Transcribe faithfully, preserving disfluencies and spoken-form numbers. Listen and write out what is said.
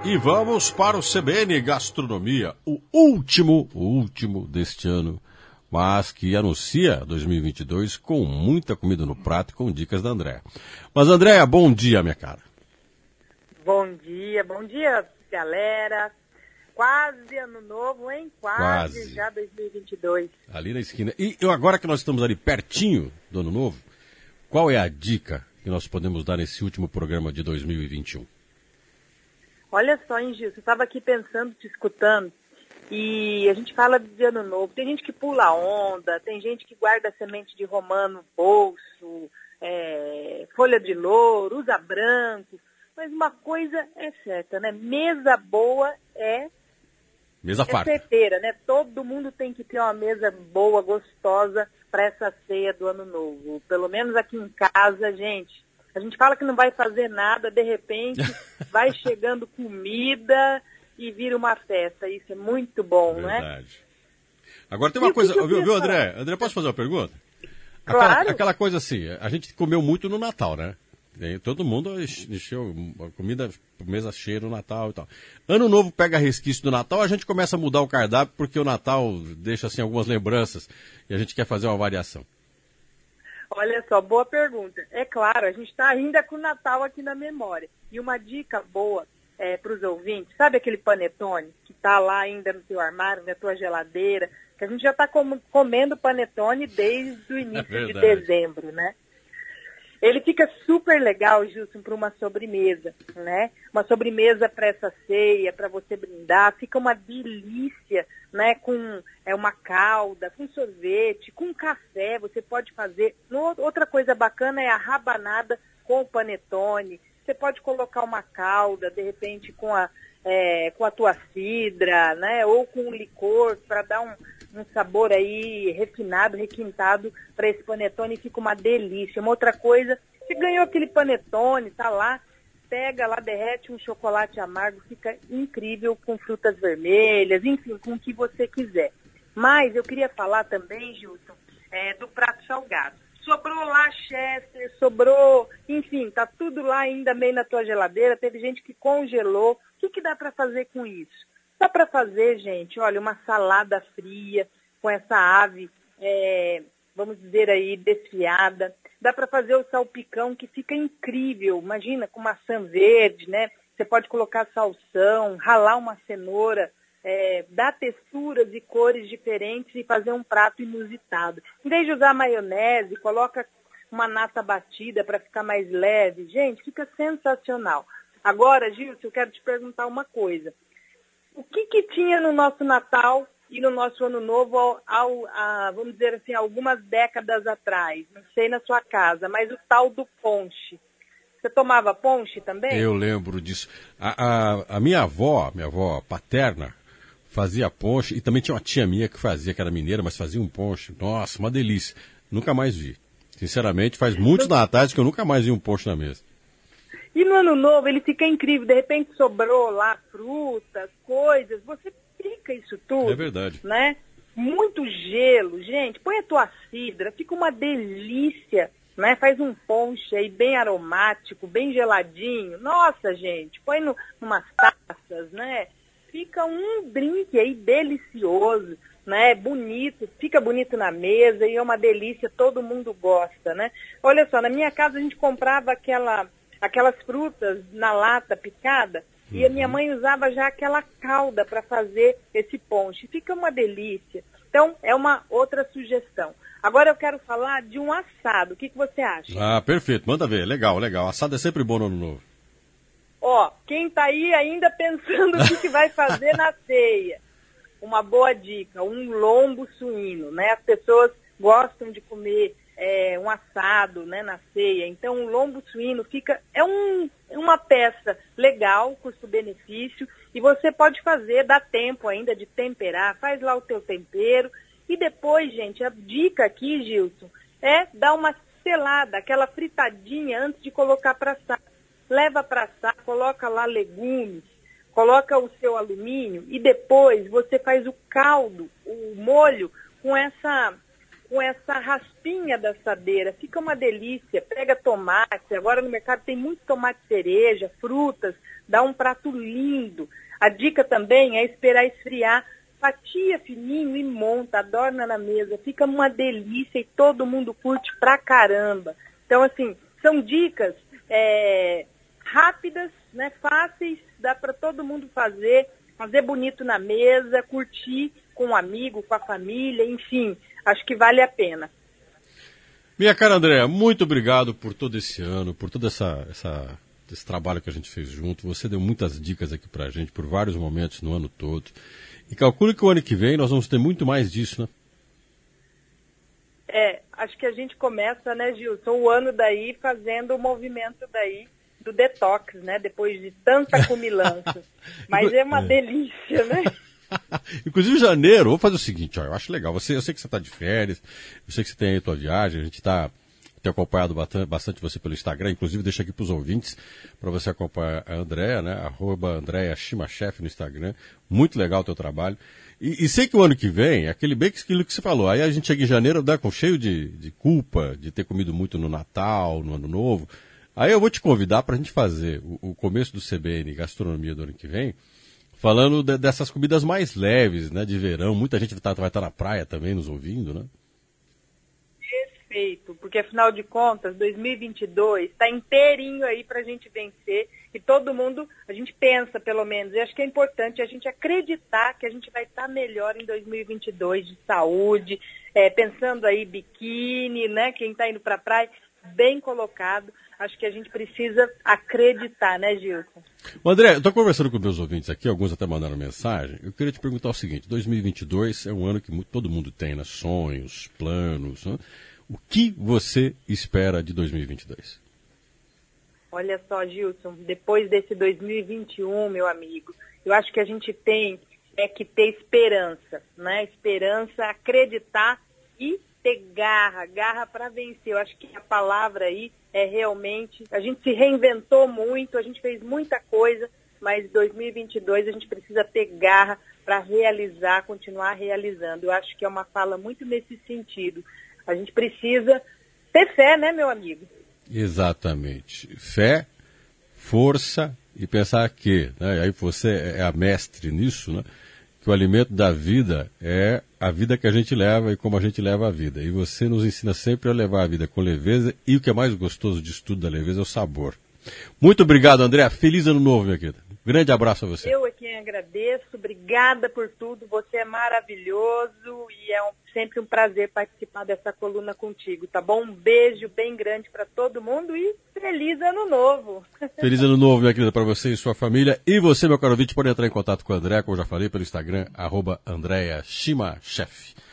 E vamos para o C B N Gastronomia, o último, o último deste ano, mas que anuncia dois mil e vinte e dois com muita comida no prato, com dicas da Andréa. Mas, Andréa, bom dia, minha cara. Bom dia, bom dia, galera. Quase ano novo, hein? Quase, Quase. Já dois mil e vinte e dois. Ali na esquina. E eu, agora que nós estamos ali pertinho do ano novo, qual é a dica que nós podemos dar nesse último programa de dois mil e vinte e um? Olha só, hein, Gil, você estava aqui pensando, te escutando, e a gente fala de ano novo. Tem gente que pula onda, tem gente que guarda semente de romã no bolso, é, folha de louro, usa branco. Mas uma coisa é certa, né? Mesa boa é, mesa farta. É certeira, né? Todo mundo tem que ter uma mesa boa, gostosa para essa ceia do ano novo. Pelo menos aqui em casa, gente. A gente fala que não vai fazer nada, de repente vai chegando comida e vira uma festa. Isso é muito bom, não é? Verdade. Agora tem uma e coisa, viu, viu, André? André, posso fazer uma pergunta? Claro. Aquela, aquela coisa assim, a gente comeu muito no Natal, né? Todo mundo encheu a comida, mesa cheia no Natal e tal. Ano novo pega resquício do Natal, a gente começa a mudar o cardápio porque o Natal deixa assim algumas lembranças e a gente quer fazer uma variação. Olha só, boa pergunta. É claro, a gente está ainda com o Natal aqui na memória. E uma dica boa é, para os ouvintes, sabe aquele panetone que está lá ainda no seu armário, na tua geladeira, que a gente já está com, comendo panetone desde o início é de dezembro, né? Ele fica super legal, Gilson, para uma sobremesa, né? Uma sobremesa para essa ceia, para você brindar, fica uma delícia, né? Com é, uma calda, com sorvete, com café, você pode fazer. Outra coisa bacana é a rabanada com o panetone. Você pode colocar uma calda, de repente, com a, é, com a tua cidra, né? Ou com um licor, para dar um, um sabor aí refinado, requintado para esse panetone, fica uma delícia. Uma outra coisa, você ganhou aquele panetone, tá lá, pega lá, derrete um chocolate amargo, fica incrível com frutas vermelhas, enfim, com o que você quiser. Mas eu queria falar também, Gilson, é, do prato salgado. Sobrou lá Chester, sobrou, enfim, tá tudo lá ainda meio na tua geladeira, teve gente que congelou. O que, que dá para fazer com isso? Dá para fazer, gente, olha, uma salada fria com essa ave, é, vamos dizer aí, desfiada. Dá para fazer o salpicão que fica incrível. Imagina, com maçã verde, né? Você pode colocar salsão, ralar uma cenoura, é, dar texturas e cores diferentes e fazer um prato inusitado. Em vez de usar maionese, coloca uma nata batida para ficar mais leve. Gente, fica sensacional. Agora, Gilson, eu quero te perguntar uma coisa. O que que tinha no nosso Natal e no nosso Ano Novo, ao, ao, a, vamos dizer assim, algumas décadas atrás? Não sei na sua casa, mas o tal do ponche. Você tomava ponche também? Eu lembro disso. A, a, a minha avó, minha avó paterna, fazia ponche, e também tinha uma tia minha que fazia, que era mineira, mas fazia um ponche. Nossa, uma delícia. Nunca mais vi. Sinceramente, faz muitos natais que eu nunca mais vi um ponche na mesa. E no Ano Novo ele fica incrível, de repente sobrou lá frutas, coisas, você pica isso tudo. É verdade. Né? Muito gelo, gente, põe a tua cidra, fica uma delícia, né? Faz um ponche aí bem aromático, bem geladinho. Nossa, gente, põe no, numas taças, né? Fica um drink aí delicioso, né? Bonito, fica bonito na mesa e é uma delícia, todo mundo gosta, né? Olha só, na minha casa a gente comprava aquela... aquelas frutas na lata picada, uhum. E a minha mãe usava já aquela calda para fazer esse ponche. Fica uma delícia. Então, é uma outra sugestão. Agora eu quero falar de um assado. O que, que você acha? Ah, perfeito. Manda ver. Legal, legal. Assado é sempre bom no Ano Novo. Ó, quem tá aí ainda pensando o que, que vai fazer na ceia? Uma boa dica, um lombo suíno, né? As pessoas gostam de comer... É, um assado, né, na ceia. Então, o lombo suíno fica, é um, uma peça legal, custo-benefício, e você pode fazer, dá tempo ainda de temperar, faz lá o teu tempero, e depois, gente, a dica aqui, Gilson, é dar uma selada, aquela fritadinha antes de colocar para assar. Leva para assar, coloca lá legumes, coloca o seu alumínio, e depois você faz o caldo, o molho, com essa... com essa raspinha da assadeira. Fica uma delícia. Pega tomate, agora no mercado tem muito tomate cereja, frutas, dá um prato lindo. A dica também é esperar esfriar, fatia fininho e monta, adorna na mesa. Fica uma delícia e todo mundo curte pra caramba. Então, assim, são dicas é, rápidas, né, fáceis, dá para todo mundo fazer, fazer bonito na mesa, curtir com um amigo, com a família, enfim, acho que vale a pena. Minha cara Andréa, muito obrigado por todo esse ano, por todo essa, essa, esse trabalho que a gente fez junto. Você deu muitas dicas aqui pra gente, por vários momentos no ano todo. E calcule que o ano que vem nós vamos ter muito mais disso, né? É, acho que a gente começa, né, Gilson, o ano daí fazendo o movimento daí do detox, né, depois de tanta comilança. Mas é uma é. delícia, né? Inclusive, janeiro, vou fazer o seguinte, ó, eu acho legal, você, eu sei que você está de férias, eu sei que você tem aí a tua viagem, a gente está tem acompanhado bastante, bastante você pelo Instagram, inclusive deixa aqui para os ouvintes, para você acompanhar a Andréa, né, arroba Andréa Shimachef no Instagram, muito legal o teu trabalho. E, e sei que o ano que vem, aquele bem aquilo que você falou, aí a gente chega em janeiro, dá com cheio de, de culpa, de ter comido muito no Natal, no Ano Novo. Aí eu vou te convidar para a gente fazer o, o começo do C B N Gastronomia do ano que vem, falando de, dessas comidas mais leves, né, de verão. Muita gente tá, vai estar na praia também nos ouvindo, né? Perfeito, porque afinal de contas, dois mil e vinte e dois está inteirinho aí para a gente vencer e todo mundo, a gente pensa pelo menos, e acho que é importante a gente acreditar que a gente vai estar melhor em dois mil e vinte e dois de saúde, é, pensando aí biquíni, né, quem está indo para a praia, bem colocado. Acho que a gente precisa acreditar, né, Gilson? André, eu estou conversando com meus ouvintes aqui, alguns até mandaram mensagem. Eu queria te perguntar o seguinte, dois mil e vinte e dois é um ano que todo mundo tem, né? Sonhos, planos, né? O que você espera de dois mil e vinte e dois? Olha só, Gilson, depois desse dois mil e vinte e um, meu amigo, eu acho que a gente tem é que ter esperança, né? Esperança, acreditar e ter garra, garra para vencer. Eu acho que a palavra aí é realmente, a gente se reinventou muito, a gente fez muita coisa, mas dois mil e vinte e dois a gente precisa ter garra para realizar, continuar realizando. Eu acho que é uma fala muito nesse sentido. A gente precisa ter fé, né, meu amigo? Exatamente. Fé, força e pensar que, né, aí você é a mestre nisso, né? Que o alimento da vida é a vida que a gente leva e como a gente leva a vida. E você nos ensina sempre a levar a vida com leveza e o que é mais gostoso disso tudo da leveza é o sabor. Muito obrigado, André. Feliz ano novo, minha querida. Grande abraço a você. Eu é quem agradeço. Obrigada por tudo. Você é maravilhoso e é um, sempre um prazer participar dessa coluna contigo, tá bom? Um beijo bem grande para todo mundo e feliz ano novo. Feliz ano novo, minha querida, para você e sua família. E você, meu caro ouvinte, pode entrar em contato com o André, como eu já falei, pelo Instagram, arroba Andréa Shimachef.